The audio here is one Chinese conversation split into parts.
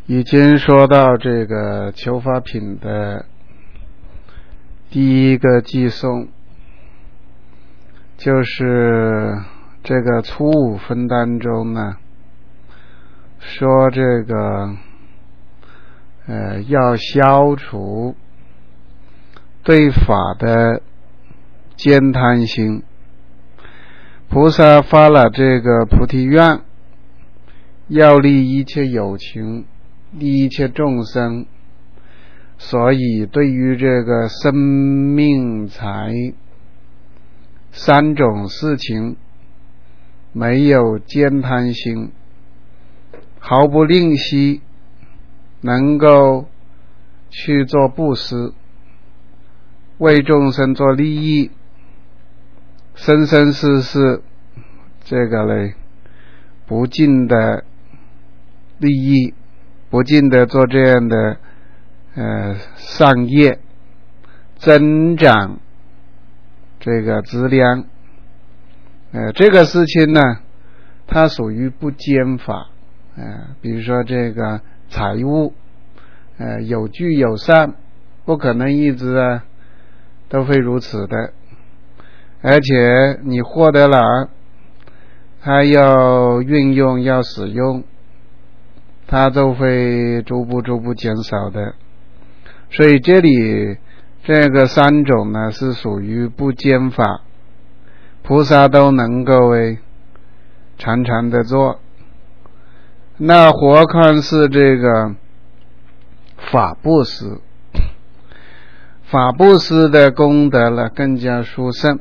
已经说到这个求法品的第一个寄送，就是这个初五分当中呢，说这个要消除对法的兼贪心。菩萨发了这个菩提愿，要利一切有情，利一切众生，所以对于这个生命财三种事情没有兼贪心，毫不吝惜，能够去做布施，为众生做利益，生生世世这个嘞不尽的利益，不尽的做这样的善业，增长这个资粮。这个事情呢，它属于不兼法。比如说这个财物有聚有散，不可能一直都会如此的，而且你获得了，它要运用要使用，它都会逐步减少的。所以这里这个三种呢是属于不兼法，菩萨都能够常常的做，那何况是这个法布施。法布施的功德了更加殊胜。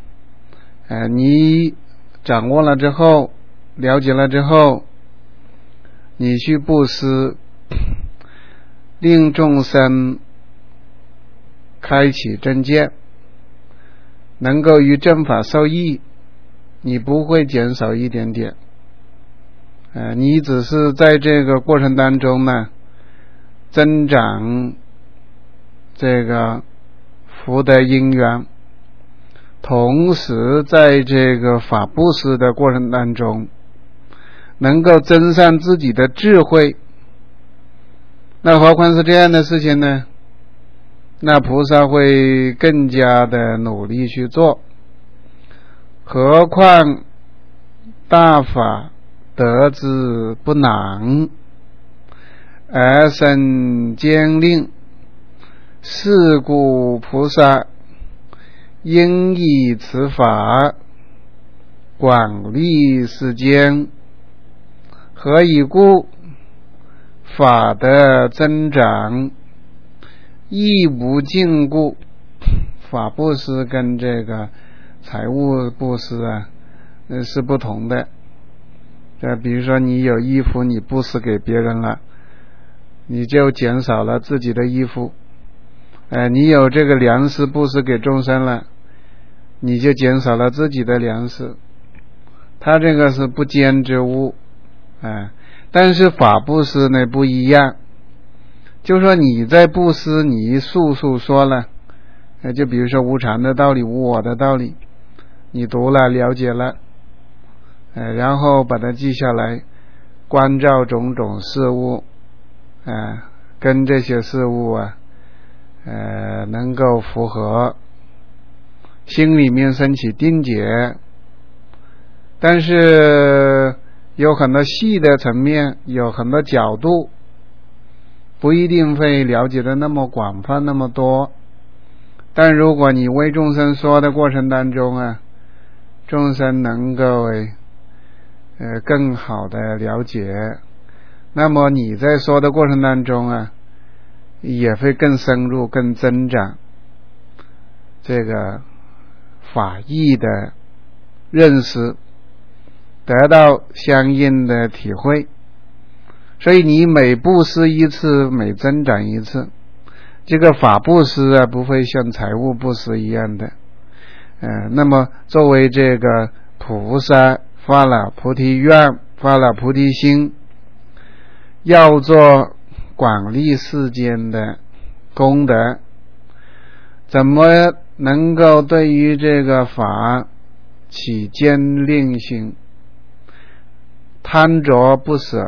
你掌握了之后，了解了之后，你去布施，令众生开启正见，能够于正法受益，你不会减少一点点。你只是在这个过程当中呢，增长这个福德因缘，同时在这个法布施的过程当中，能够增上自己的智慧。那何况是这样的事情呢？那菩萨会更加的努力去做。何况大法得之不难，而生坚令，是故菩萨应以此法广利世间。何以故？法的增长亦无尽故。法布施跟这个财务布施是不同的。比如说你有衣服，你布施给别人了，你就减少了自己的衣服。你有这个粮食布施给众生了，你就减少了自己的粮食。它这个是不兼之物。但是法布施呢不一样，就说你在布施，你述说了，就比如说无常的道理，无我的道理，你读了了解了，然后把它记下来，关照种种事物，跟这些事物能够符合，心里面升起定解。但是有很多细的层面，有很多角度，不一定会了解的那么广泛那么多。但如果你为众生说的过程当中众生能够更好的了解，那么你在说的过程当中也会更深入，更增长这个法义的认识，得到相应的体会。所以你每布施一次，每增长一次。这个法布施不会像财务布施一样的。那么作为这个菩萨发了菩提愿，发了菩提心，要做广利世间的功德，怎么能够对于这个法起坚定心，贪着不舍，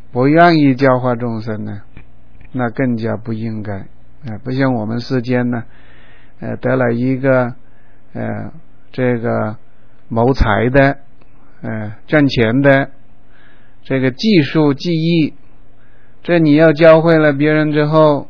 不愿意教化众生呢，那更加不应该不像我们世间呢得了一个这个谋财的挣钱的这个技术技艺，这你要教会了别人之后，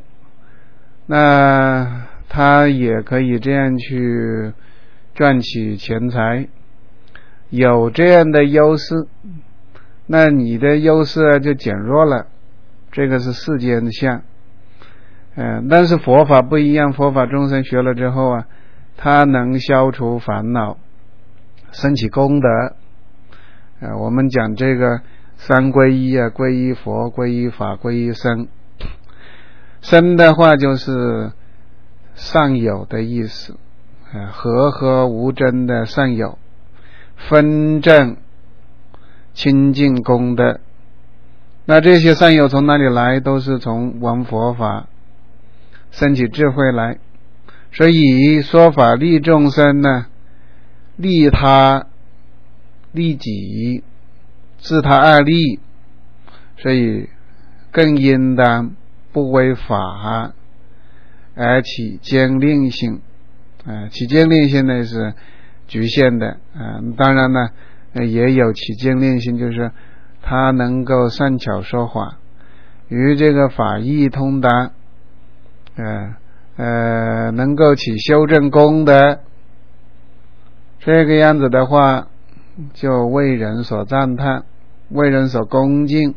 那他也可以这样去赚取钱财，有这样的优势，那你的优势就减弱了，这个是世间的相。但是佛法不一样，佛法众生学了之后它能消除烦恼，升起功德。我们讲这个三皈依皈依佛，皈依法，皈依僧。僧的话就是上有的意思，和合无争的上有，分正清净功德。那这些上有从哪里来？都是从闻佛法升起智慧来。所以说法利众生呢，利他利己，自他二利，所以更应当不为法而起坚令性。起坚令性呢是局限的当然呢也有起坚令性，就是他能够善巧说法，与这个法义通达，能够起修正功德，这个样子的话就为人所赞叹，为人所恭敬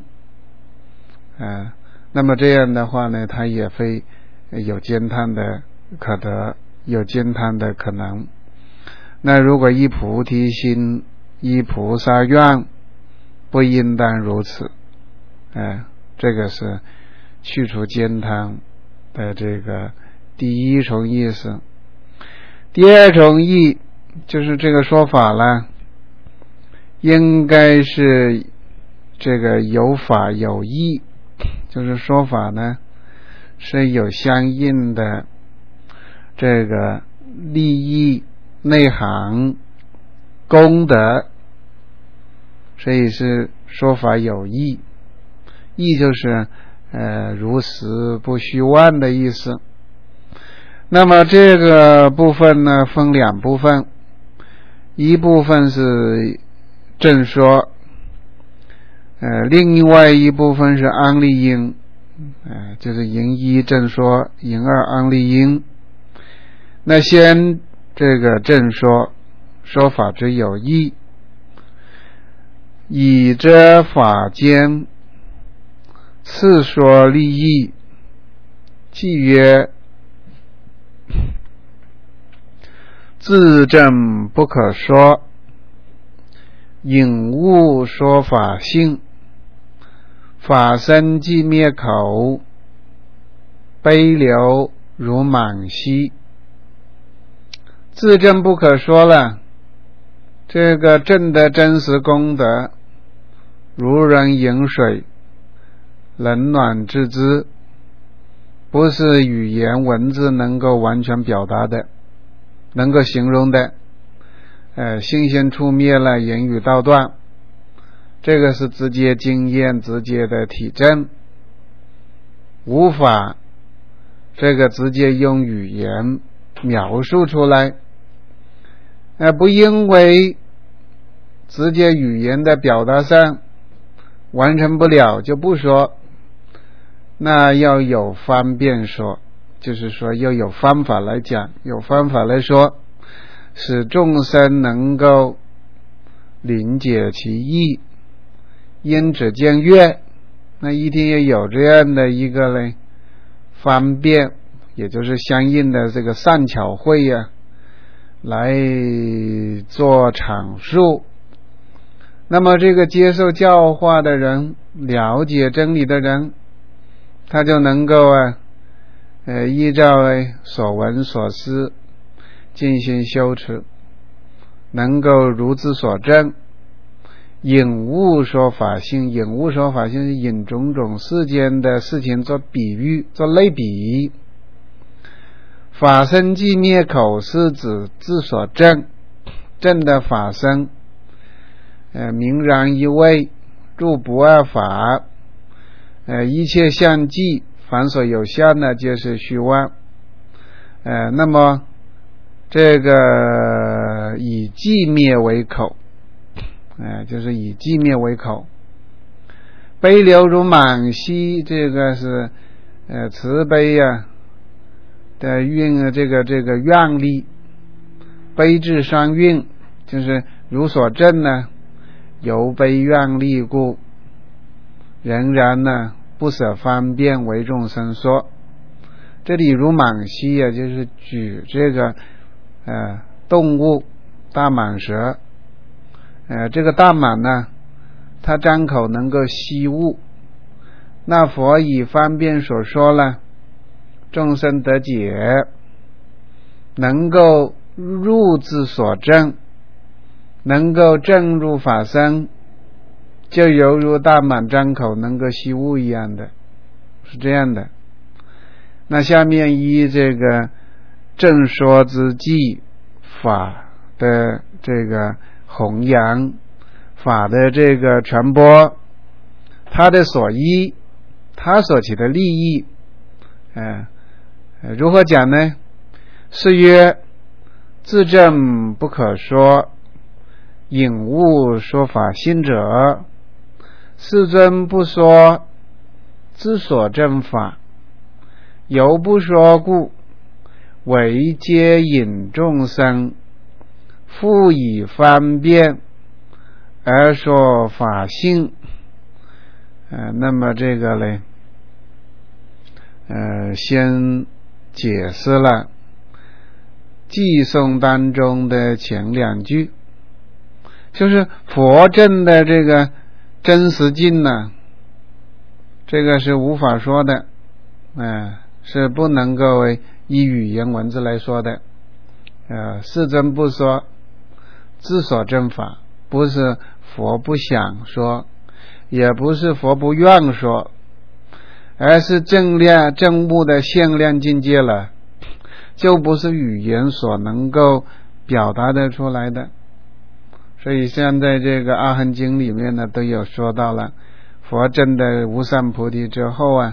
那么这样的话呢，他也会有兼贪的可得，有兼贪的可能。那如果依菩提心，依菩萨愿，不应当如此这个是去除兼贪的这个第一重意思。第二重意就是这个说法了，应该是这个有法有义，就是说法呢是有相应的这个利益内涵功德，所以是说法有义。义就是如实不虚妄的意思。那么这个部分呢分两部分，一部分是正说，另外一部分是安立因，就是引一正说，引二安立因。那先这个正说，说法之有义，以遮法间，次说利益，即曰自证不可说，引悟说法性，法身即灭口，悲流如满溪。自证不可说了，这个证的真实功德如人饮水，冷暖自知，不是语言文字能够完全表达的，能够形容的。心先触灭了，言语道断，这个是直接经验，直接的体证，无法这个直接用语言描述出来。不因为直接语言的表达上完成不了就不说，那要有方便说，就是说要有方法来讲，有方法来说，使众生能够理解其意，因此见悦。那一定要有这样的一个呢方便，也就是相应的这个善巧慧来做阐述。那么这个接受教化的人，了解真理的人，他就能够依照所闻所思进行修持，能够如之所证，引悟说法性。引悟说法性是引种种世间的事情做比喻，做类比。法身即灭口是指自所证，证的法身明然一味，入不二法， 一切相继，凡所有相呢，皆是虚妄。那么这个以寂灭为口，就是以寂灭为口。悲流如满溪，这个是慈悲的运，这个愿力，悲智双运，就是如所证呢，由悲愿力故，仍然呢不舍方便为众生说。这里如满溪就是举这个动物大蟒蛇，这个大蟒呢，它张口能够吸物，那佛以方便所说了，众生得解，能够入自所证，能够证入法身，就犹如大蟒张口能够吸物一样的，是这样的。那下面依这个正说之际，法的这个弘扬，法的这个传播，它的所依，它所起的利益，如何讲呢？是曰：自证不可说，引悟说法心者，世尊不说，知所证法，犹不说故，唯皆引众生，复以方便而说法性。那么这个呢，先解释了偈颂当中的前两句，就是佛证的这个真实境呢，这个是无法说的，是不能够依语言文字来说的。世尊不说，知所证法，不是佛不想说，也不是佛不愿说，而是正悟的限量境界了，就不是语言所能够表达得出来的。所以像在这个阿含经里面呢，都有说到了，佛证的无上菩提之后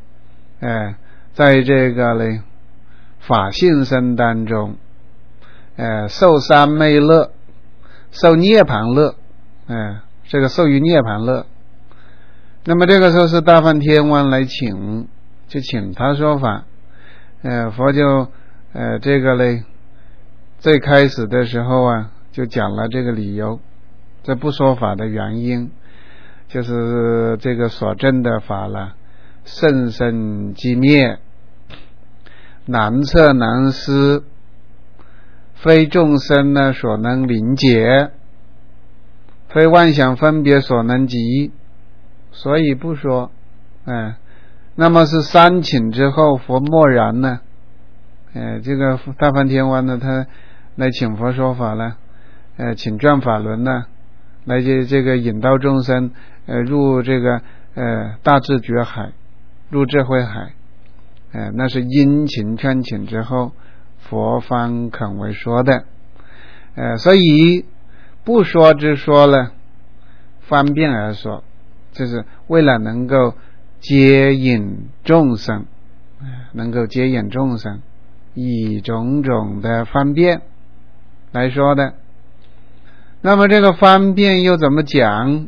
在这个呢法性身当中，受三昧乐，受涅槃乐，这个受于涅槃乐。那么这个时候是大梵天王来请他说法，佛就这个呢最开始的时候就讲了这个理由，这不说法的原因，就是这个所证的法了，甚深寂灭，难测难思，非众生呢所能理解，非妄想分别所能及，所以不说。那么是三请之后，佛默然呢，这个大梵天王呢，他来请佛说法了，请转法轮呢，来这个引导众生入这个大智觉海，入智慧海，那是殷勤劝请之后，佛方肯为说的。所以不说之说了，方便而说，就是为了能够接引众生，能够接引众生，以种种的方便来说的。那么这个方便又怎么讲？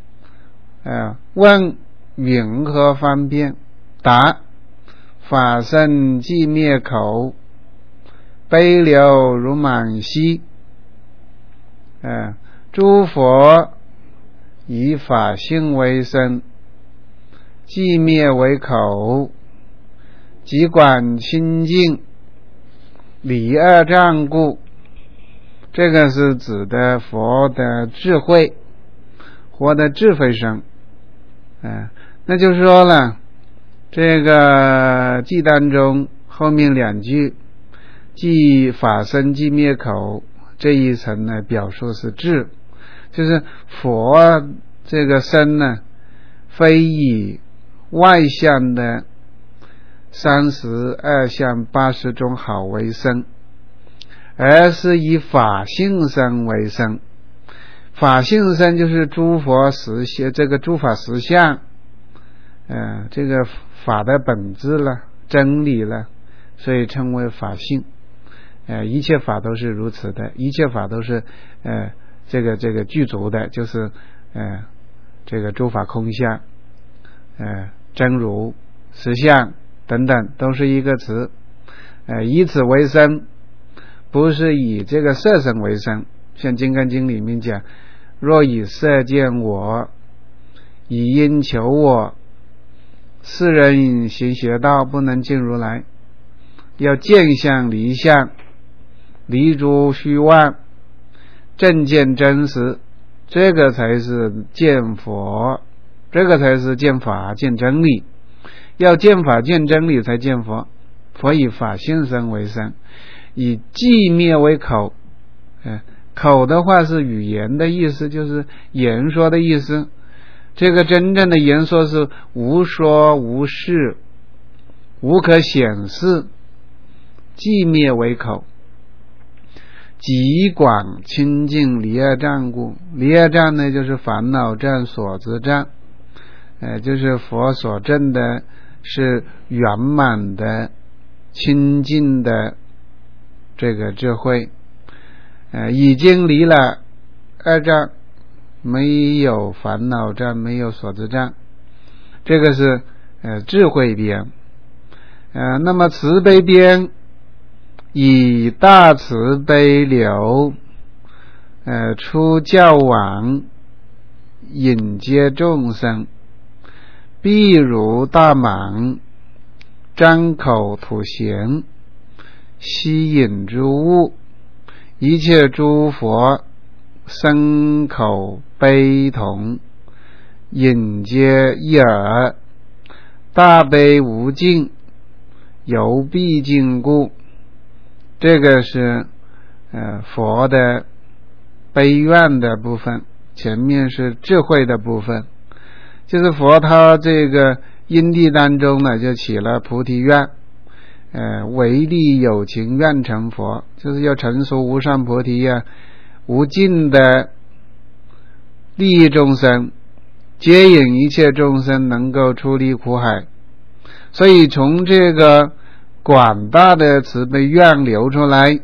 问云何方便？答：法身寂灭口，悲流如满溪。诸佛以法性为身，寂灭为口，即管清净，理二障故。这个是指的佛的智慧，佛的智慧身。那就说了，这个偈当中后面两句，即法身寂灭口，这一层呢表述是智，就是佛这个身呢，非以外相的32相80种好为身，而是以法性身为身。法性身就是诸佛实相，这个诸法实相这个法的本质了，真理了，所以称为法性。一切法都是如此的，一切法都是这个具足的，就是这个诸法空相，真如实相等等，都是一个词。以此为身，不是以这个色身为身。像《金刚经》里面讲，若以色见我，以因求我，世人行邪道，不能进如来。要见相离相，离诸虚妄，正见真实，这个才是见佛，这个才是见法见真理。要见法见真理才见佛。佛以法性身为身，以寂灭为口。口的话是语言的意思，就是言说的意思。这个真正的言说是无说无事，无可显示。寂灭为口，极广清净离二障故。离二障呢，就是烦恼障、所知障，就是佛所证的是圆满的清净的这个智慧，已经离了二障，没有烦恼障，没有所知障，这个是智慧边。那么慈悲边，以大慈悲流出教往，引接众生，譬如大蟒张口吐涎，吸引诸物，一切诸佛身口悲同，引接一耳，大悲无尽，犹必尽故。这个是佛的悲愿的部分，前面是智慧的部分。就是佛他这个因地当中呢，就起了菩提愿，唯利有情愿成佛，就是要成熟无上菩提无尽的利益众生，接引一切众生能够出离苦海。所以从这个广大的慈悲愿流出来，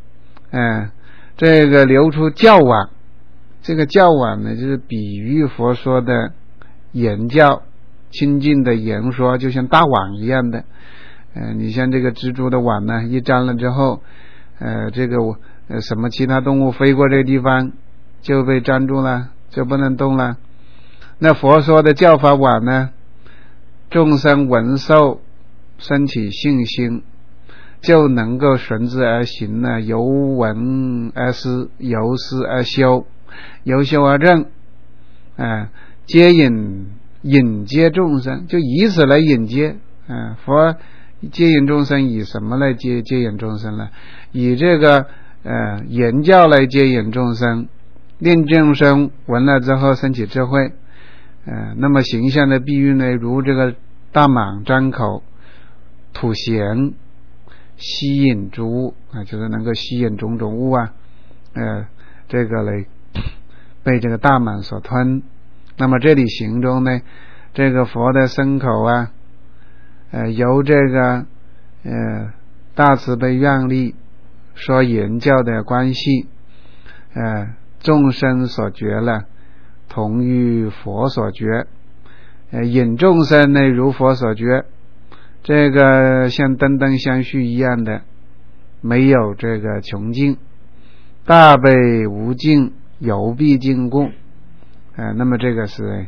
这个流出教网。这个教网呢，就是比喻佛说的言教，清净的言说，就像大网一样的。你像这个蜘蛛的网呢，一粘了之后，这个什么其他动物飞过这个地方就被粘住了，就不能动了。那佛说的教法网呢，众生闻受升起信心，就能够顺之而行呢，由闻而思，由思而修，由修而正，接引接众生，就以此来引接。佛接引众生以什么来接引众生呢？以这个言教来接引众生，令众生闻了之后升起智慧。那么形象的比喻呢，如这个大蟒张口吐涎，吸引诸物，就是能够吸引种种物这个来被这个大蟒所吞。那么这里形容呢，这个佛的身口由这个大慈悲愿力说言教的关系，众生所觉了，同于佛所觉，引众生呢如佛所觉，这个像灯灯相续一样的，没有这个穷尽，大悲无尽，犹必尽故。那么这个是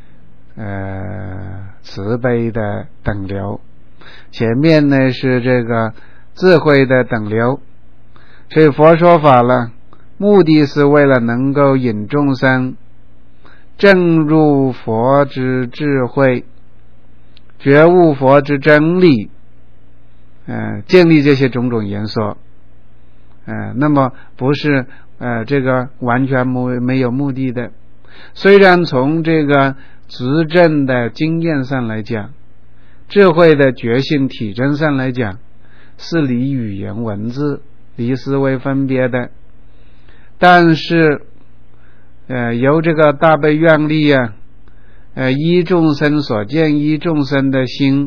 慈悲的等流，前面呢是这个智慧的等流。所以佛说法了，目的是为了能够引众生证入佛之智慧，觉悟佛之真理，建立这些种种言说。那么不是这个完全没有目的的。虽然从这个执证的经验上来讲，智慧的觉性体征上来讲，是离语言文字、离思维分别的，但是由这个大悲愿力依众生所见，依众生的心，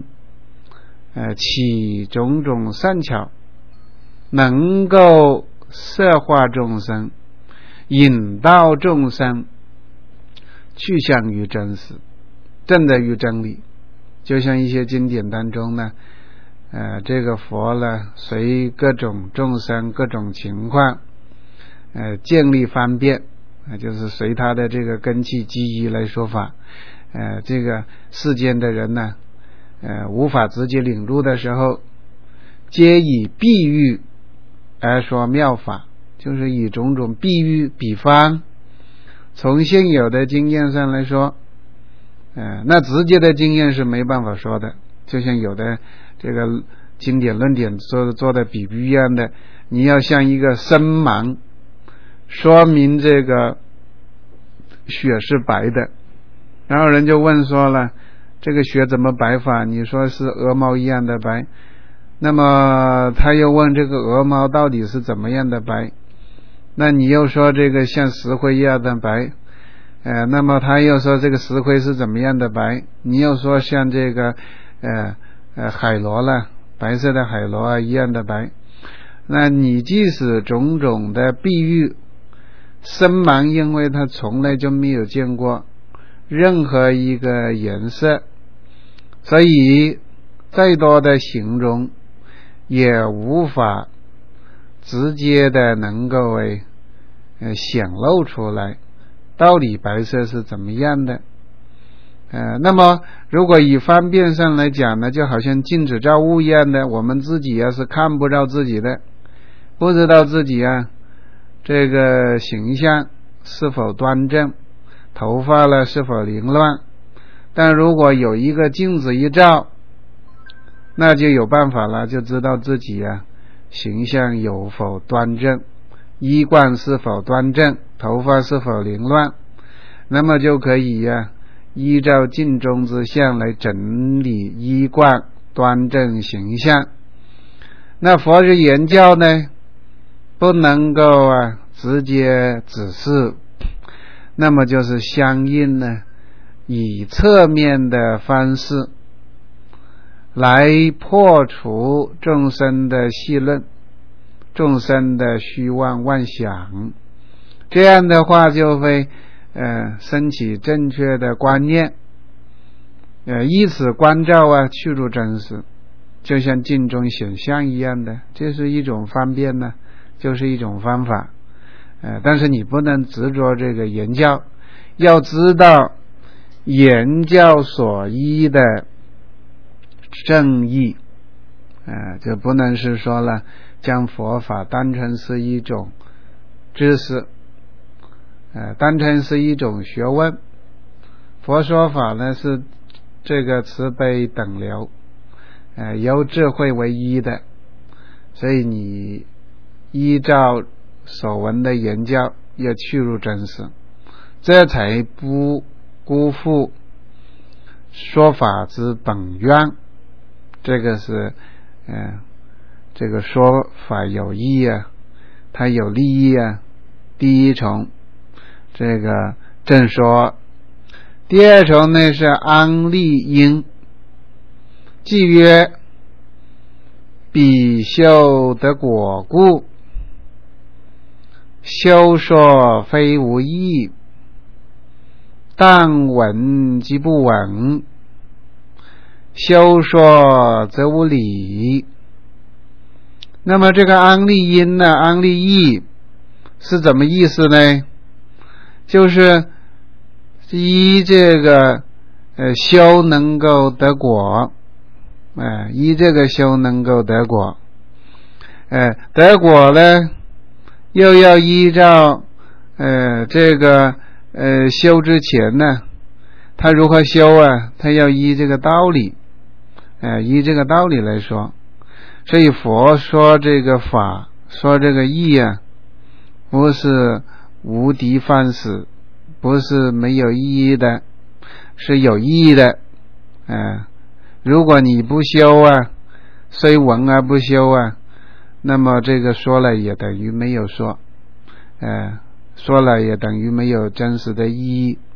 起种种善巧，能够摄化众生，引导众生去向于真实，证得于真理。就像一些经典当中呢，这个佛呢，随各种众生各种情况，建立方便，就是随他的这个根器机宜来说法。这个世间的人呢，无法直接领入的时候，皆以比喻而说妙法，就是以种种比喻比方。从现有的经验上来说，那直接的经验是没办法说的，就像有的这个经典论点做的比喻一样的，你要像一个身盲说明这个血是白的，然后人就问说了，这个血怎么白法？你说是鹅毛一样的白，那么他又问这个鹅毛到底是怎么样的白？那你又说这个像石灰一样的白，那么他又说这个石灰是怎么样的白？你又说像这个海螺了，白色的海螺一样的白。那你即使种种的比喻，身盲因为他从来就没有见过任何一个颜色，所以再多的形容也无法直接的能够显露出来到底白色是怎么样的。那么如果以方便上来讲呢，就好像镜子照物一样的，我们自己是看不到自己的，不知道自己这个形象是否端正，头发了是否凌乱。但如果有一个镜子一照，那就有办法了，就知道自己形象有否端正，衣冠是否端正，头发是否凌乱，那么就可以依照镜中之相来整理衣冠，端正形象。那佛是言教呢，不能够直接指示，那么就是相应呢，以侧面的方式来破除众生的戏论，众生的虚妄妄想，这样的话就会升起正确的观念，以此观照去入真实，就像镜中显相一样的，这是一种方便呢，就是一种方法。但是你不能执着这个言教，要知道言教所依的正义，就不能是说了将佛法当成是一种知识，当成是一种学问。佛说法呢是这个慈悲等流，由智慧为依的，所以你依照所闻的言教要去入真实，这才不辜负说法之本愿。这个是这个说法有益它有利益第一重这个正说，第二重呢是安利因。即曰比修得果故，修说非无益，但闻即不闻，修说则无理。那么这个安利因呢，安利义是怎么意思呢？就是依这个修能够得果，依这个修能够得果，得果呢又要依照这个修之前呢，他如何修他要依这个道理，依这个道理来说。所以佛说这个法，说这个义不是无的放矢，不是没有意义的，是有意义的。如果你不修虽闻而不修那么这个说了也等于没有说，说了也等于没有真实的意义。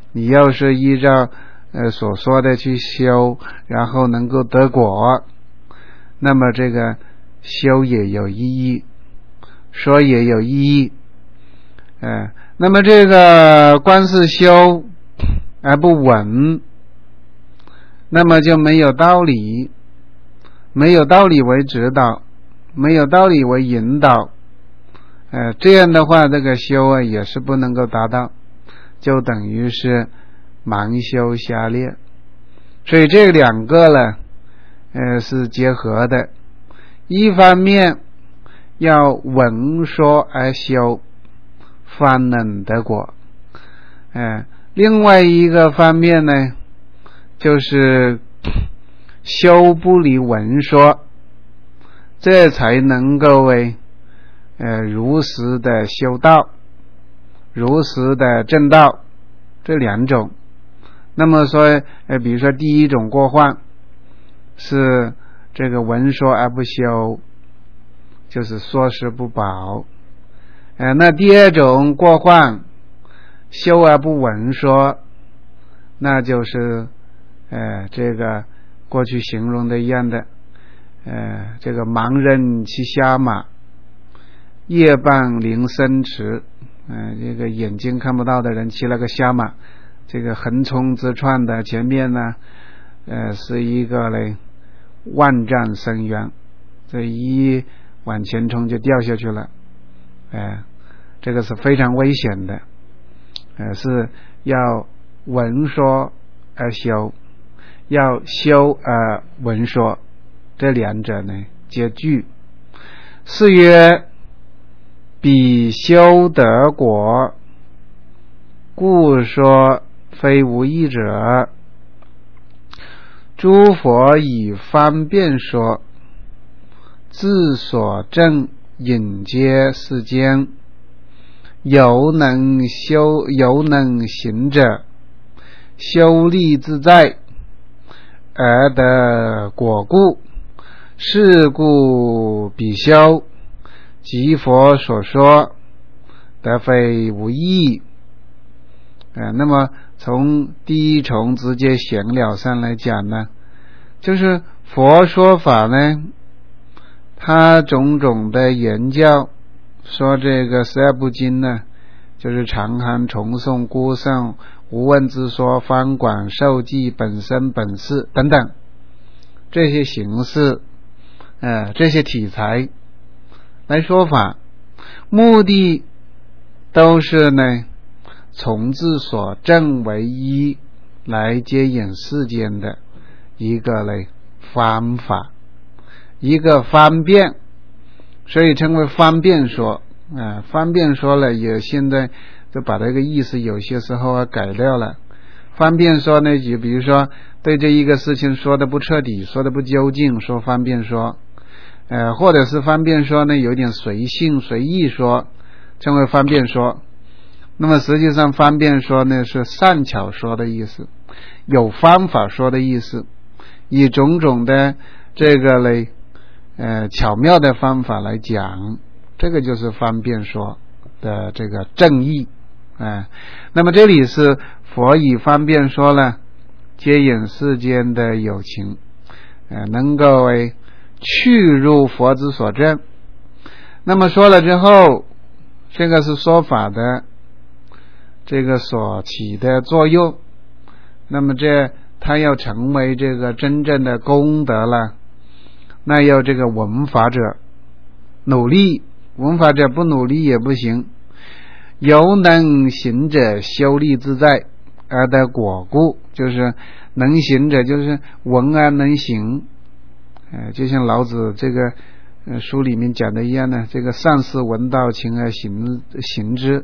你要是依照所说的去修，然后能够得果，那么这个修也有意义，说也有意义。那么这个光是修而不闻，那么就没有道理，没有道理为指导，没有道理为引导，这样的话这个修也是不能够达到，就等于是盲修瞎练。所以这两个呢是结合的，一方面要闻说而修，方能得果，另外一个方面呢，就是修不离闻说，这才能够如实的修道，如实的证道，这两种。那么说比如说第一种过患是这个闻说而不修，就是说实不保。那第二种过患修而不闻说，那就是这个过去形容的一样的这个盲人骑瞎马，夜半临深池，这个眼睛看不到的人骑了个瞎马，这个横冲直撞的，前面呢是一个万丈深渊，这一往前冲就掉下去了，这个是非常危险的，是要闻说而修，要修而闻说，这两者呢皆具。是曰彼修得果，故说非无益者。诸佛以方便说，自所证引接世间，犹能行者，修利自在而得果故，是故彼修即佛所说，得非无益。那么从第一重直接闲了上来讲呢，就是佛说法呢，他种种的言教，说这个12部经呢，就是长行、重诵、估诵、无问之说、方广、受记、本身、本事等等这些形式这些题材来说法，目的都是呢从自所证为一来接引世间的一个方法，一个方便，所以称为方便说。方便说了也现在就把这个意思有些时候改掉了。方便说呢，就比如说对这一个事情说的不彻底，说的不究竟，说方便说，或者是方便说呢有点随性随意说，称为方便说。那么实际上方便说呢是善巧说的意思，有方法说的意思，以种种的这个巧妙的方法来讲，这个就是方便说的这个正义。那么这里是佛以方便说呢接引世间的有情，能够去入佛之所证。那么说了之后，这个是说法的这个所起的作用，那么它要成为这个真正的功德了，那要这个闻法者努力，闻法者不努力也不行。犹能行者修利自在而得果故，就是能行者就是闻而能行，就像老子这个书里面讲的一样呢，这个上士闻道，勤而行之。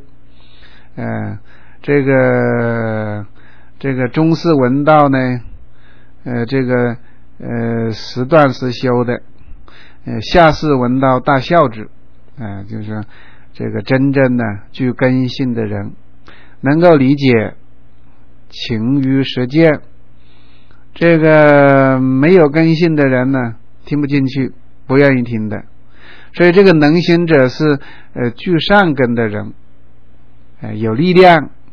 这个中士闻道呢，时断时修的，下士闻道大孝之，就是这个真正的具根性的人，能够理解勤于实践。这个没有根性的人呢，听不进去，不愿意听的。所以这个能行者是具善根的人，有力量，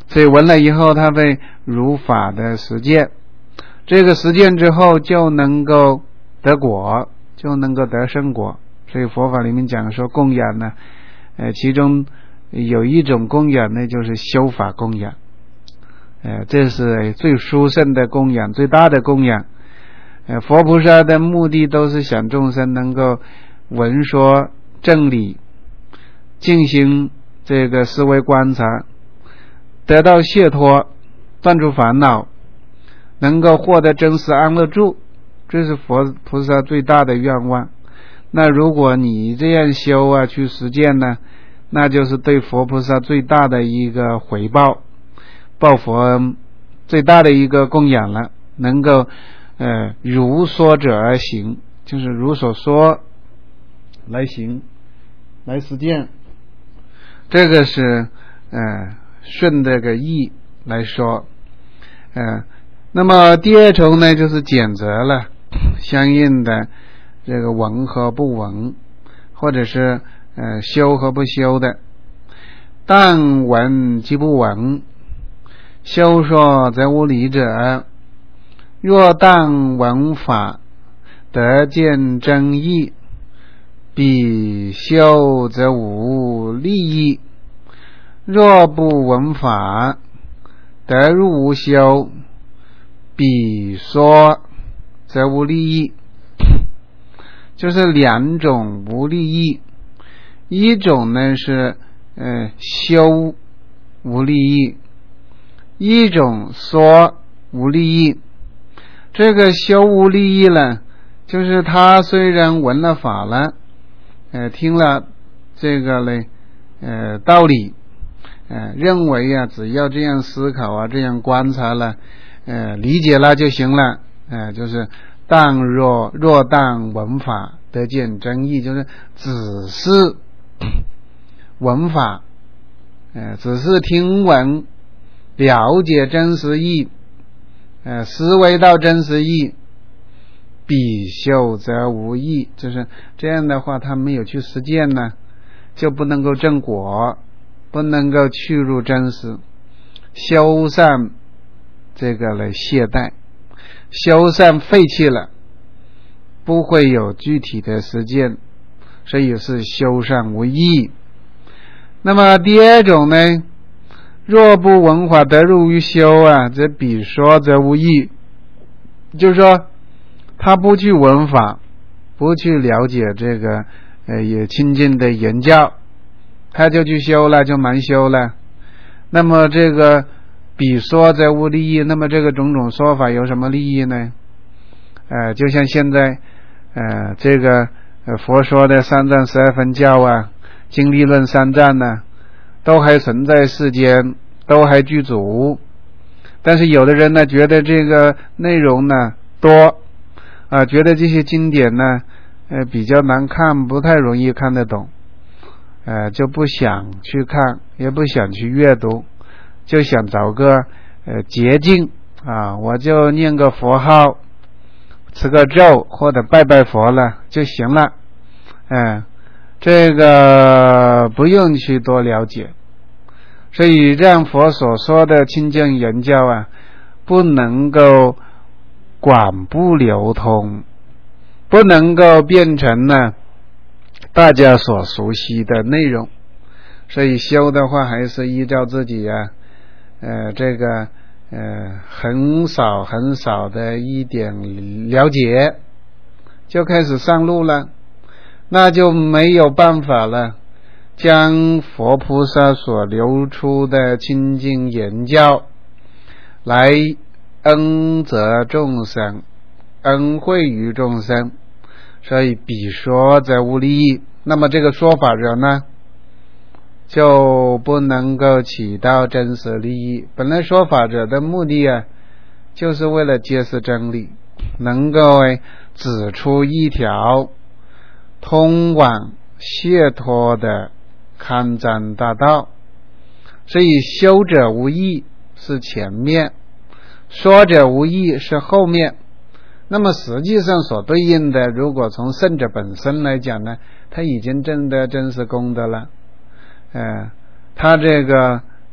所以闻了以后他会如法的实践，这个实践之后就能够得果，就能够得生果。所以佛法里面讲说供养呢，其中有一种供养呢就是修法供养，这是最殊胜的供养，最大的供养。佛菩萨的目的都是想众生能够闻说正理，进行这个思维观察，得到解脱，断除烦恼，能够获得真实安乐住，这是佛菩萨最大的愿望。那如果你这样修啊，去实践呢，那就是对佛菩萨最大的一个回报，报佛最大的一个供养了，能够如说者而行，就是如所说来行，来实践。这个是顺这个意来说。那么第二重呢，就是检责了相应的这个闻和不闻，或者是修和不修的。但闻即不闻，修说则无理者，若但闻法，得见真义，彼修则无利益；若不闻法，得入无修，彼说则无利益。就是两种无利益，一种呢是修无利益，一种说无利益。这个修无利益呢，就是他虽然闻了法了，听了这个呢道理，认为啊只要这样思考啊，这样观察了，理解了就行了，就是但若但闻法得见真义，就是只是闻法，只是听闻了解真实义，思维到真实义，彼修则无益。就是这样的话，他没有去实践呢，就不能够正果，不能够去入真实，修善这个来懈怠，修善废弃了，不会有具体的实践，所以是修善无益。那么第二种呢，若不闻法得入于修啊，则彼说则无益。就是说他不去闻法，不去了解这个也亲近的言教，他就去修了，就蛮修了。那么这个彼说则无利益，那么这个种种说法有什么利益呢？就像现在这个佛说的三藏十二分教啊，经历论三藏呢，都还存在世间，都还具足。但是有的人呢，觉得这个内容呢多觉得这些经典呢比较难看，不太容易看得懂，就不想去看，也不想去阅读，就想找个捷径我就念个佛号，持个咒或者拜拜佛了就行了，这个不用去多了解。所以让佛所说的清净言教啊，不能够广布流通，不能够变成呢大家所熟悉的内容。所以修的话还是依照自己这个很少的一点了解，就开始上路了，那就没有办法了，将佛菩萨所流出的清净言教来恩泽众生，恩惠于众生，所以彼说则无利益。那么这个说法者呢，就不能够起到真实利益。本来说法者的目的就是为了揭示真理，能够指出一条通往解脱的康庄大道。所以修者无益是前面，说者无益是后面。那么实际上所对应的，如果从圣者本身来讲呢，他已经证得真实功德了，他这个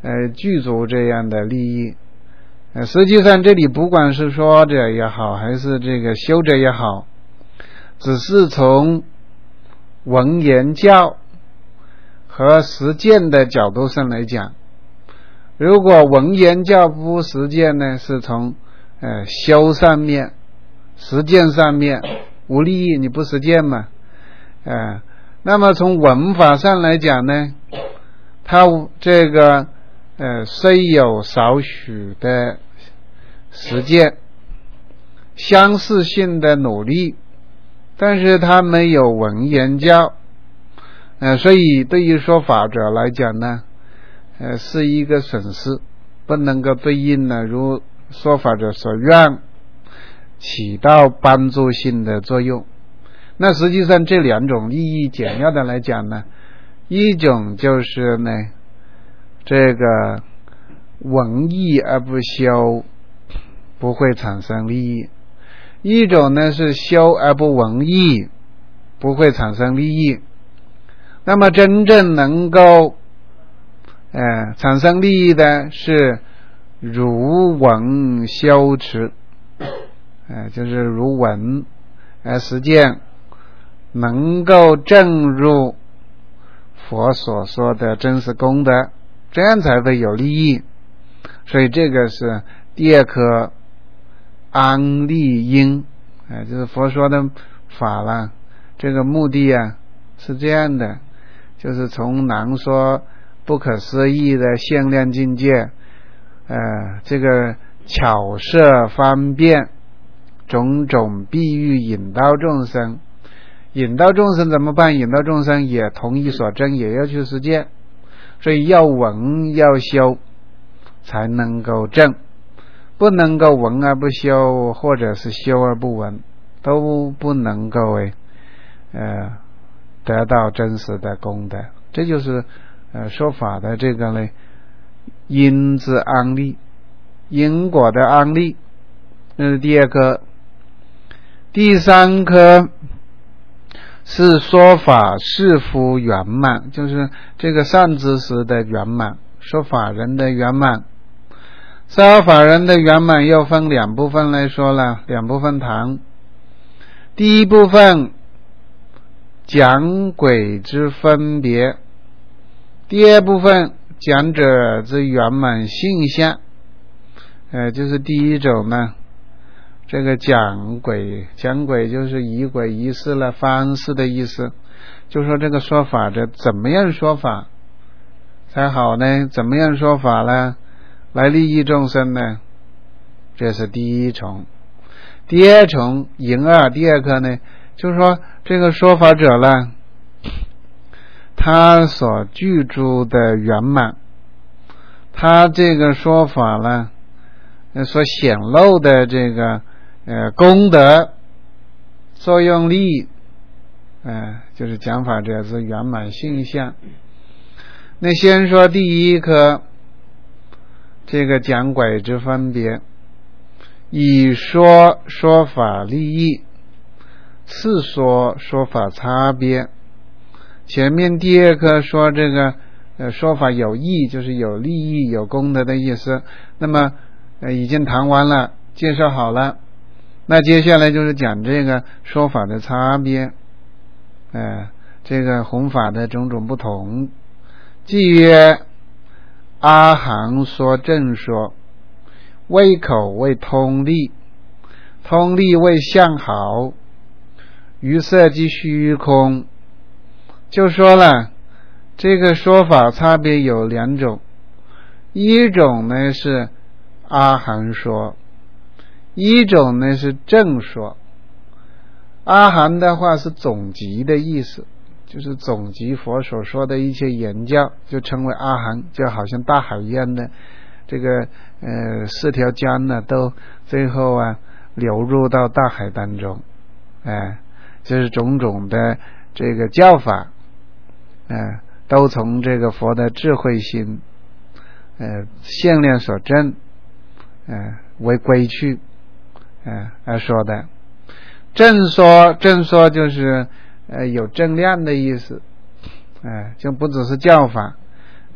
具足这样的利益。实际上这里不管是说者也好，还是这个修者也好，只是从闻言教和实践的角度上来讲，如果闻言教不实践呢，是从修上面实践上面无利益，你不实践嘛，那么从文法上来讲呢，它这个虽有少许的实践相似性的努力，但是它没有闻言教，所以对于说法者来讲呢，是一个损失，不能够对应呢如说法者所愿起到帮助性的作用。那实际上这两种利益简要的来讲呢，一种就是呢这个闻义而不修，不会产生利益；一种呢是修而不闻义，不会产生利益。那么真正能够产生利益的是如闻修持，就是如闻实践，能够证入佛所说的真实功德，这样才会有利益。所以这个是第二颗安利因，就是佛说的法了。这个目的是这样的，就是从难说不可思议的限量境界，这个巧设方便，种种比喻引导众生。引导众生怎么办？引导众生也同意所证，也要去实践。所以要闻要修才能够证，不能够闻而不修，或者是修而不闻，都不能够得到真实的功德。这就是说法的这个呢因之安利，因果的安利，这是第二颗。第三颗是说法是夫圆满，就是这个善知识的圆满，说法人的圆满。说法人的圆满又分两部分来说了，两部分谈。第一部分讲轨之分别，第二部分讲者之圆满性相。就是第一种呢，这个讲轨就是仪轨仪式了，方式的意思，就说这个说法的怎么样说法才好呢？怎么样说法呢来利益众生呢？这是第一重。第二重第二颗呢，就是说这个说法者呢，他所具足的圆满，他这个说法呢所显露的这个功德作用力，就是讲法者之圆满性相。那先说第一颗，这个讲轨之分别，以说法利益，次说法差别。前面第二颗说这个说法有益，就是有利益有功德的意思，那么已经谈完了，介绍好了。那接下来就是讲这个说法的差别，这个弘法的种种不同。即曰阿含说正说，为口为通利，通利为相好，于色即虚空。就说了这个说法差别有两种，一种呢是阿含说，一种呢是正说。阿含的话是总集的意思，就是总集佛所说的一些言教，就称为阿含，就好像大海一样的这个4条江呢都最后流入到大海当中，就是种种的这个教法都从这个佛的智慧心限量所证为归去而说的。正说就是有正量的意思，就不只是教法，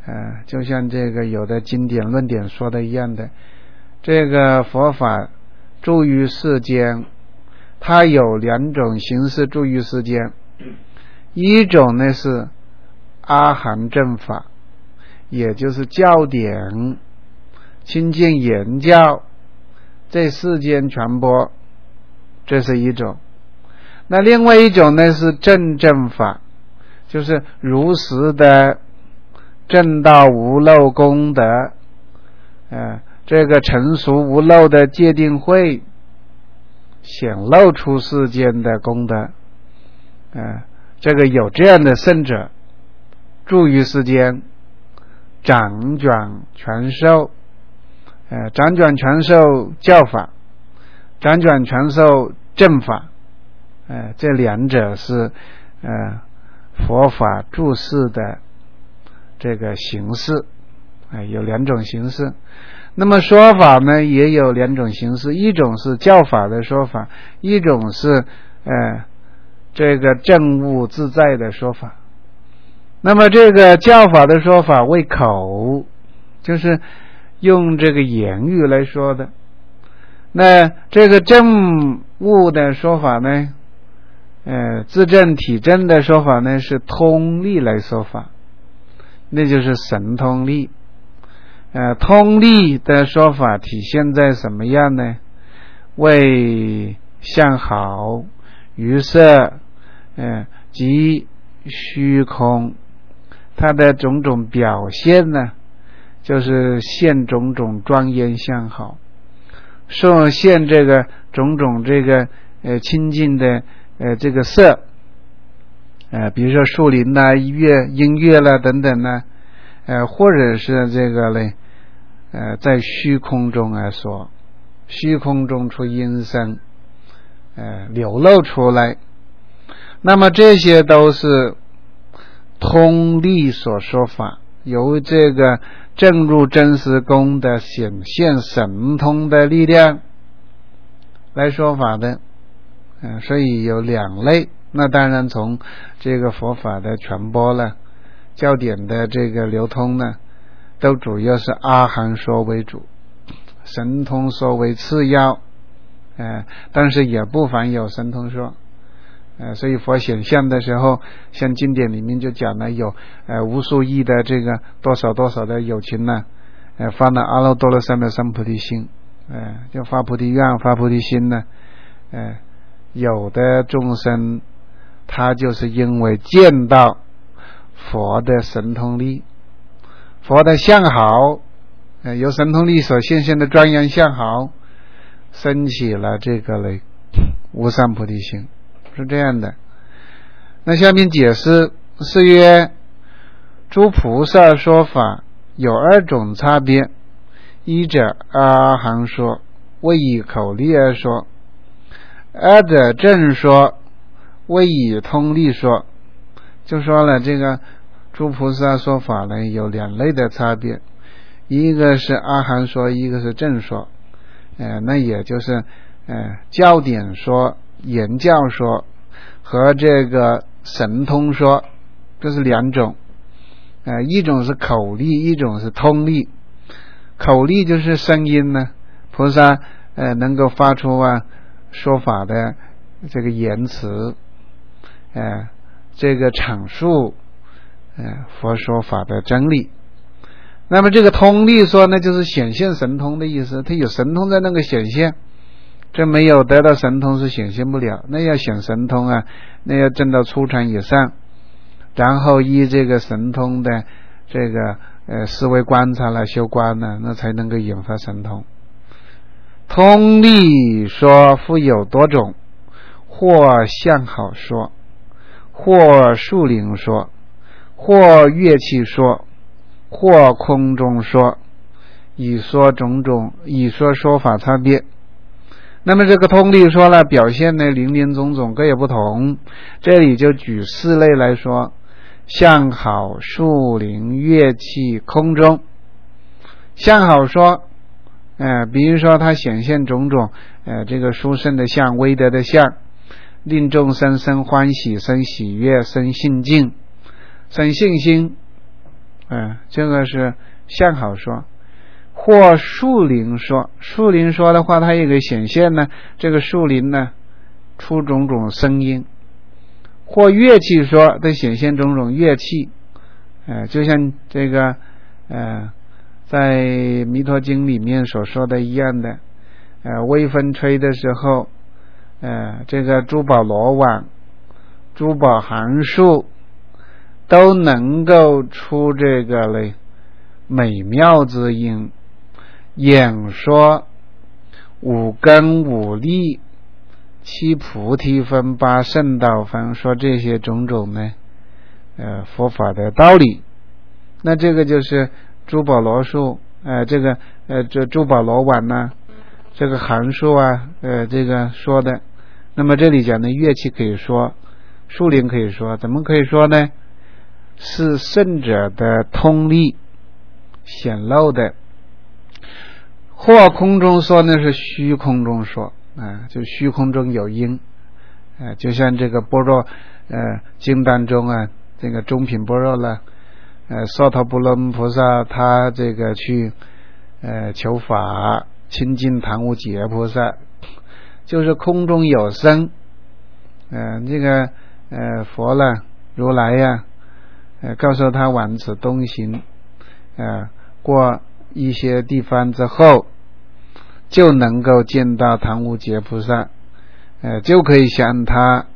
就像这个有的经典论点说的一样的，这个佛法住于世间，它有两种形式住于世间，一种呢是阿含正法，也就是教典亲近言教在世间传播，这是一种。那另外一种呢是正正法，就是如实的正道无漏功德，这个成熟无漏的戒定慧显露出世间的功德，这个有这样的圣者住于世间，掌转传授，掌转传授教法，掌转传授正法，这两者是佛法住世的这个形式，有两种形式。那么说法呢也有两种形式，一种是教法的说法，一种是这个证悟自在的说法。那么这个教法的说法为口，就是用这个言语来说的。那这个证悟的说法呢，自证体证的说法呢是通力来说法，那就是神通力。通力的说法体现在什么样呢？为相好、于色及虚空，它的种种表现呢，就是现种种庄严相好，受现这个种种这个清净的这个色，比如说树林啦、音乐啦等等呢，或者是这个呢，在虚空中说，虚空中出音声，流露出来，那么这些都是通力所说法，由这个证入真实功的显现神通的力量来说法的，所以有两类。那当然从这个佛法的传播了，教典的这个流通呢，都主要是阿含说为主，神通说为次要，但是也不乏有神通说，所以佛显相的时候，像经典里面就讲了有无数亿的这个多少多少的有情呢，发了阿耨多罗三藐三菩提心，就发菩提愿发菩提心呢，有的众生他就是因为见到佛的神通力，佛的相好，由神通力所现现的庄严相好，升起了这个嘞无上菩提心，是这样的。那下面解释是曰：诸菩萨说法有二种差别，一者阿含说，为以口力而说；二者正说，为以通力说。就说了这个诸菩萨说法呢有两类的差别，一个是阿含说，一个是正说，那也就是教典说、言教说和这个神通说，这是两种，一种是口力，一种是通力。口力就是声音呢，菩萨能够发出说法的这个言辞，这个阐述佛说法的真理。那么这个通力说呢，就是显现神通的意思，它有神通在那个显现，这没有得到神通是显现不了，那要显神通那要证到初禅以上，然后依这个神通的这个思维观察了修观呢，那才能够引发神通。通力说复有多种，或相好说，或树林说，或乐器说，或空中说，以说种种，以说法差别。那么这个通力说呢，表现呢林林总总，各有不同。这里就举四类来说：相好、树林、乐器、空中。相好说，比如说它显现种种这个殊胜的相、威德的相，令众生生欢喜、生喜悦、生信敬、生信心， 这个是相好说。或树林说，树林说的话，它也可以显现呢，这个树林呢出种种声音。或乐器说，它显现种种乐器，就像这个在弥陀经里面所说的一样的，微风吹的时候，这个珠宝罗网、珠宝行树都能够出这个嘞美妙之音。演说五根五力七菩提分八圣道分，说这些种种呢佛法的道理。那这个就是珠宝罗树，这珠宝罗网呢，这个行树啊，这个说的。那么这里讲的乐器可以说，树林可以说，怎么可以说呢？是圣者的通力显露的。或空中说呢，是虚空中说，就虚空中有音，就像这个般若经当中啊，这个中品般若了，娑陀波罗蜜菩萨他这个去求法亲近唐无节菩萨，就是空中有声，这个佛了如来呀，告诉他往此东行，过一些地方之后就能够见到唐无节菩萨，就可以向他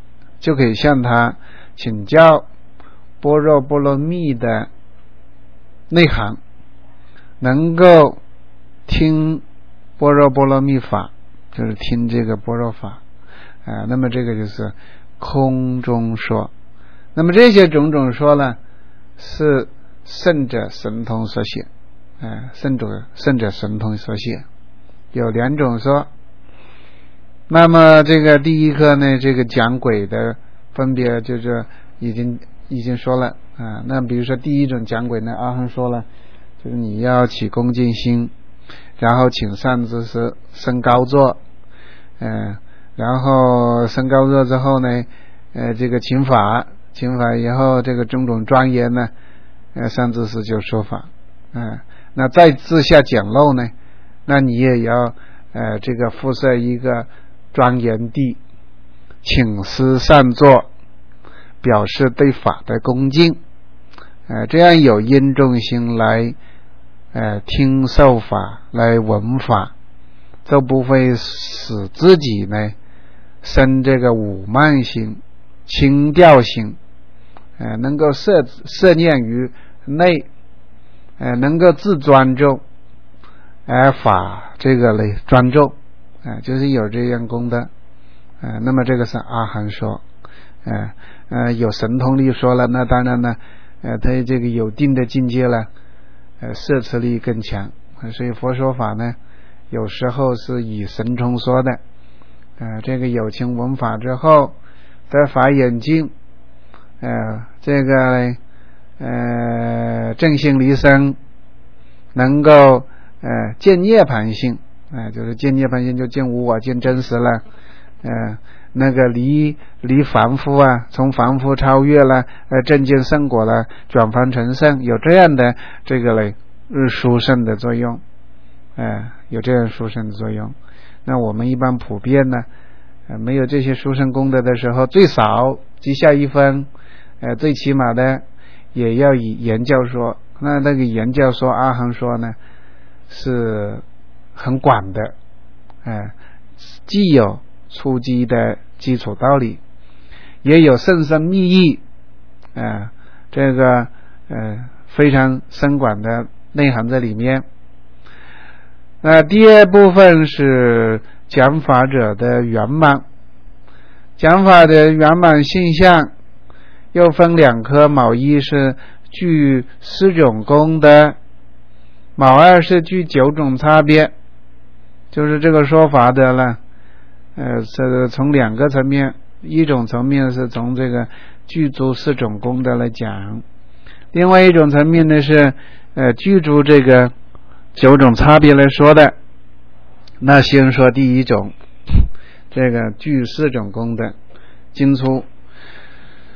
请教般若波罗蜜的内涵，能够听般若波罗蜜法，就是听这个般若法，那么这个就是空中说。那么这些种种说呢，是圣者神通所显，圣者神通所显，有两种说。那么这个第一个呢，这个讲轨的分别就是已经说了那比如说第一种讲轨呢，阿含说了，就是你要起恭敬心，然后请善知识升高座，然后升高座之后呢，这个请法以后，这个种种庄严呢，善知识就说法，那再自下讲漏呢，那你也要这个敷设一个庄严地，请师上座，表示对法的恭敬，这样有因重心来听受法，来闻法，就不会使自己呢生这个五慢心、轻调心，能够摄念于内，能够自专注，法这个嘞专注，就是有这样功德，那么这个是阿含说，有神通力说了，那当然呢，他这个有定的境界了，摄持力更强，所以佛说法呢，有时候是以神通说的，这个有情闻法之后得法眼净，这个正性离生，能够见涅槃性，就是见涅槃性就见无我，见真实了，那个离凡夫啊，从凡夫超越了，正见圣果了，转凡成圣，有这样的这个嘞殊胜的作用，有这样殊胜的作用。那我们一般普遍呢，没有这些殊胜功德的时候，最少积下一分，最起码的也要以言教说。那个言教说阿含说呢，是很广的，既有初机的基础道理，也有甚深密意，这个非常深广的内涵在里面。那第二部分是讲法者的圆满，讲法的圆满性相又分两科，卯一是具4种功德，卯二是具9种差别，就是这个说法的了。这个从两个层面，一种层面是从这个具足4种功德来讲，另外一种层面呢是具足这个9种差别来说的。那先说第一种，这个具4种功德，经出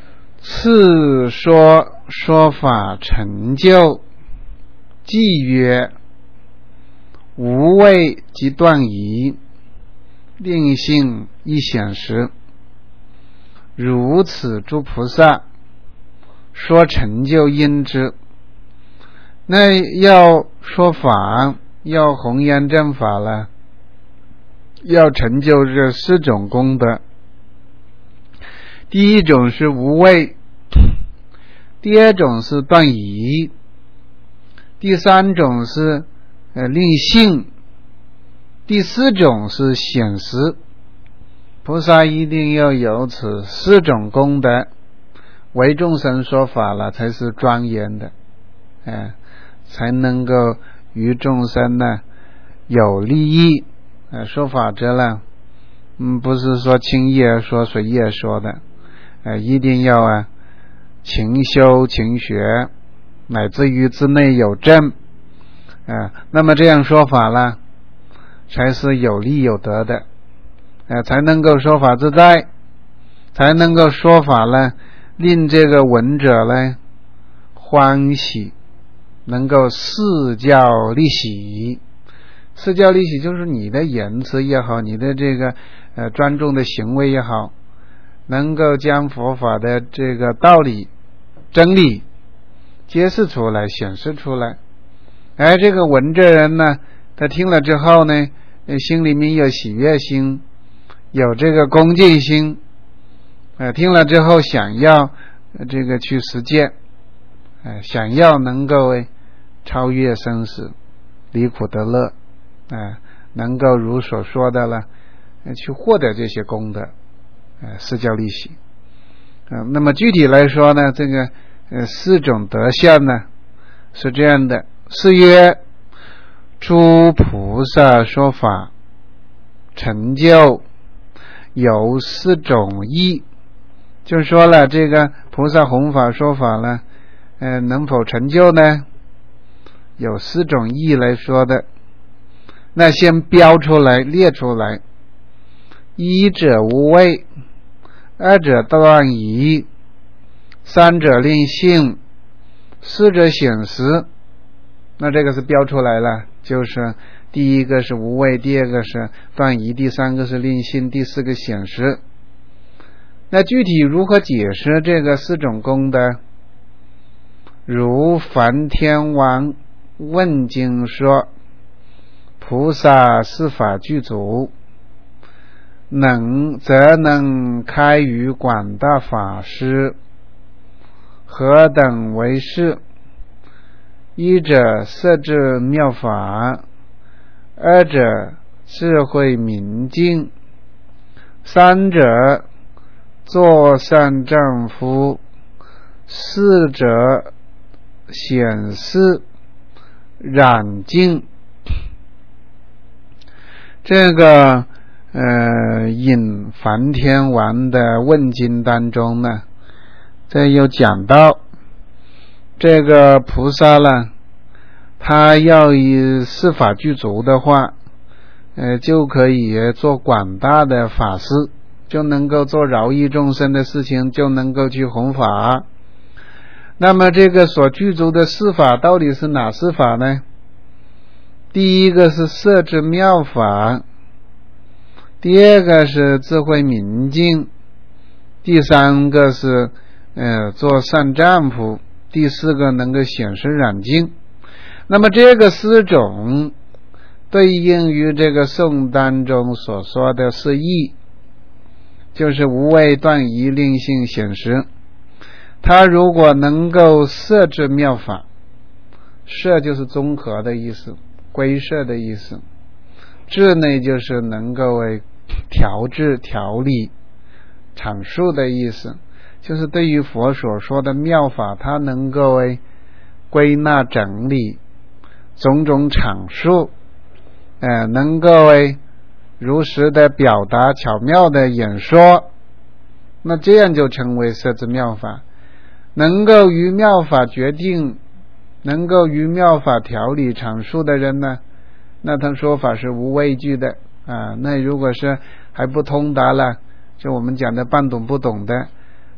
次说法成就，即曰无畏即断疑，令性亦显实。如此诸菩萨说成就因之。那要说法，要弘扬正法了，要成就这4种功德。第一种是无畏，第二种是断疑，第三种是令性，第4种是显实。菩萨一定要有此4种功德，为众生说法了才是庄严的，才能够与众生呢有利益。说法者呢，不是说轻易说随意说的，一定要勤修勤学，乃至于之内有证，那么这样说法呢才是有利有德的，才能够说法自在，才能够说法呢令这个闻者呢欢喜，能够示教利喜。示教利喜就是你的言辞也好，你的这个庄重的行为也好，能够将佛法的这个道理真理揭示出来，显示出来。这个闻者人呢，他听了之后呢，心里面有喜悦心，有这个恭敬心，听了之后想要这个去实践，想要能够超越生死，离苦得乐，能够如所说的了，去获得这些功德，示教利喜。那么具体来说呢，这个4种德相呢是这样的。是曰诸菩萨说法成就有4种义，就说了这个菩萨弘法说法呢，能否成就呢？有4种义来说的。那先标出来列出来，一者无畏，二者断疑，三者令性，四者显实。那这个是标出来了，就是第一个是无畏，第二个是断疑，第三个是令性，第四个显实。那具体如何解释这个4种功德？如梵天王问经说，菩萨四法具足，则能开于广大法师，何等为是？一者摄智妙法，二者智慧明净，三者作善丈夫，四者显示染净。这个引梵天王的问经当中呢，这又讲到这个菩萨呢，他要以四法具足的话，就可以做广大的法师，就能够做饶益众生的事情，就能够去弘法。那么这个所具足的四法到底是哪四法呢？第一个是摄智妙法，第二个是智慧明净，第三个是做善丈夫，第四个能够显示染净。那么这个4种对应于这个颂当中所说的4义，就是无畏、断疑、令性、显实。他如果能够摄智妙法，摄就是综合的意思，归摄的意思，智呢就是能够调制调理阐述的意思，就是对于佛所说的妙法，他能够归纳整理种种阐述，能够如实的表达，巧妙的演说，那这样就称为摄智妙法。能够于妙法决定，能够于妙法调理阐述的人呢，那他说法是无畏惧的那如果是还不通达了，就我们讲的半懂不懂的，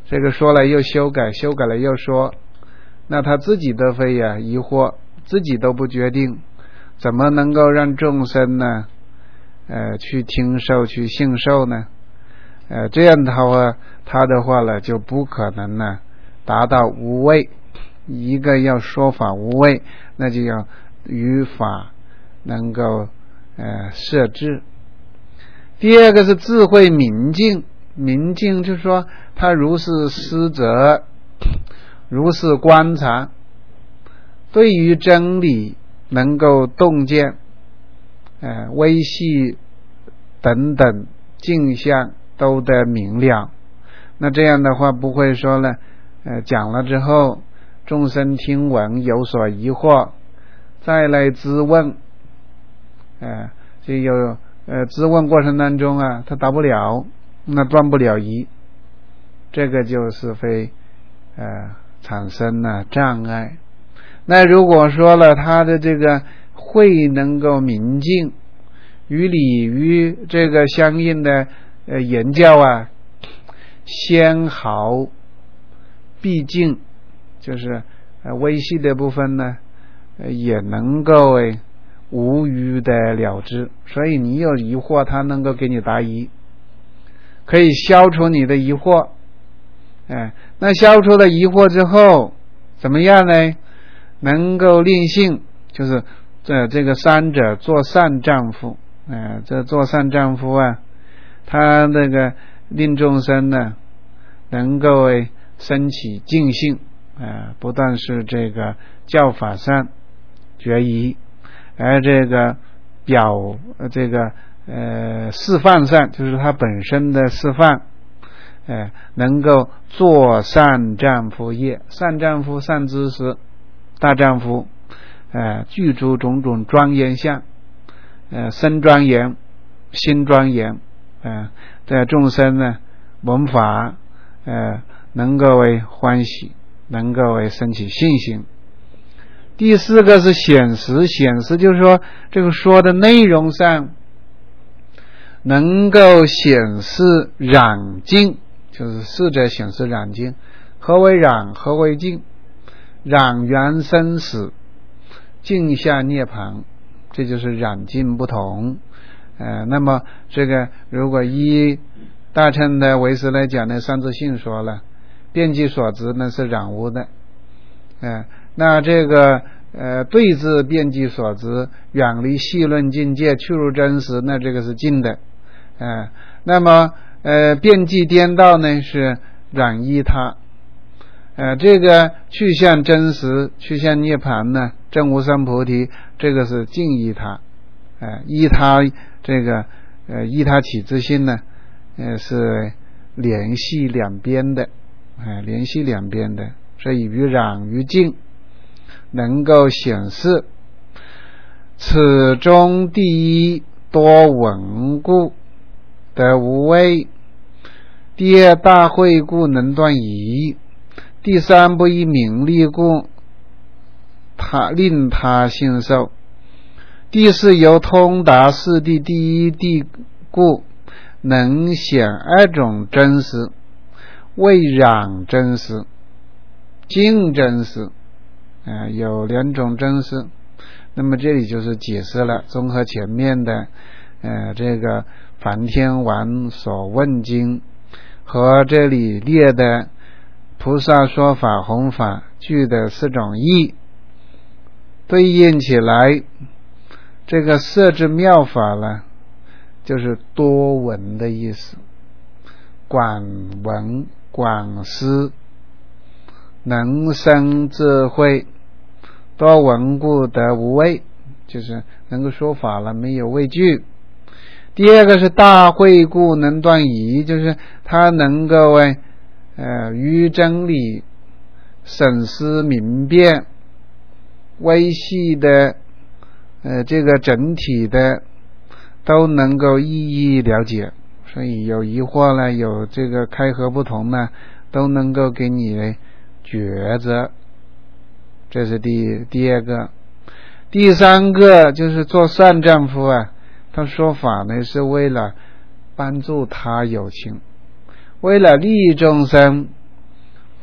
这个说了又修改，修改了又说，那他自己都会疑惑，自己都不决定，怎么能够让众生呢去听受去信受呢？这样的话他的话呢就不可能呢达到无畏。一个要说法无畏，那就要于法能够摄制。第二个是智慧明净，明净就是说他如是思则，如是观察，对于真理能够洞见微细等等镜像都得明了。那这样的话不会说呢讲了之后众生听闻有所疑惑，再来质问就有质问过程当中他答不了，那断不了疑，这个就是会产生了障碍。那如果说了他的这个慧能够明净，于理于这个相应的言教纤毫毕竟，就是微细的部分呢也能够无余的了之。所以你有疑惑，他能够给你答疑，可以消除你的疑惑。那消除了疑惑之后怎么样呢？能够令性，就是这个三者做善丈夫。这做善丈夫他那个令众生呢能够升起净性，不但是这个教法上决疑，而这个这个示范上，就是他本身的示范能够做善丈夫业。善丈夫善知识大丈夫具足种种庄严相，身庄严心庄严，在众生呢闻法能够欢喜，能够升起信心。第四个是显实，显实就是说这个说的内容上能够显示染净，就是试着显示染净。何为染？何为净？染缘生死，净下涅槃，这就是染净不同。那么这个如果依大乘的唯识来讲呢，三自性说了，遍计所执呢是染污的，那这个对治遍计所执，远离细论境界，去入真实，那这个是净的。那么遍计颠倒呢是染依他，这个去向真实，去向涅槃呢，证无上菩提，这个是净依他。依他这个依他起自性呢是联系两边的，联系两边的，所以于染于净能够显示此中第一多闻故得无畏，第二大慧故能断疑，第三不依名利故令他信受，第四由通达四谛第一谛故能显二种真实，为染真实净真实，有两种真实。那么这里就是解释了，综合前面的这个梵天王所问经和这里列的菩萨说法弘法具的四种义，对应起来，这个摄制妙法呢就是多闻的意思，广闻广思，能生智慧，多闻故得无畏，就是能够说法了，没有畏惧。第二个是大慧故能断疑，就是他能够于真理审思明辨，微细的这个整体的都能够一一了解，所以有疑惑呢，有这个开合不同呢，都能够给你抉择。这是第二个。第三个就是做善丈夫他说法呢是为了帮助他有情，为了利益众生，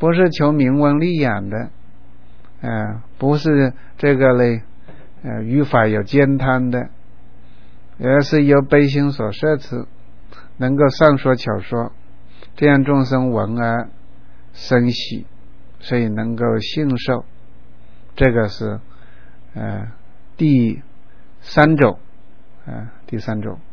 不是求名闻利养的，不是这个嘞，语法有兼贪的，而是由悲心所摄持，能够上说巧说，这样众生闻而生喜，所以能够信受。这个是第三种，第三种。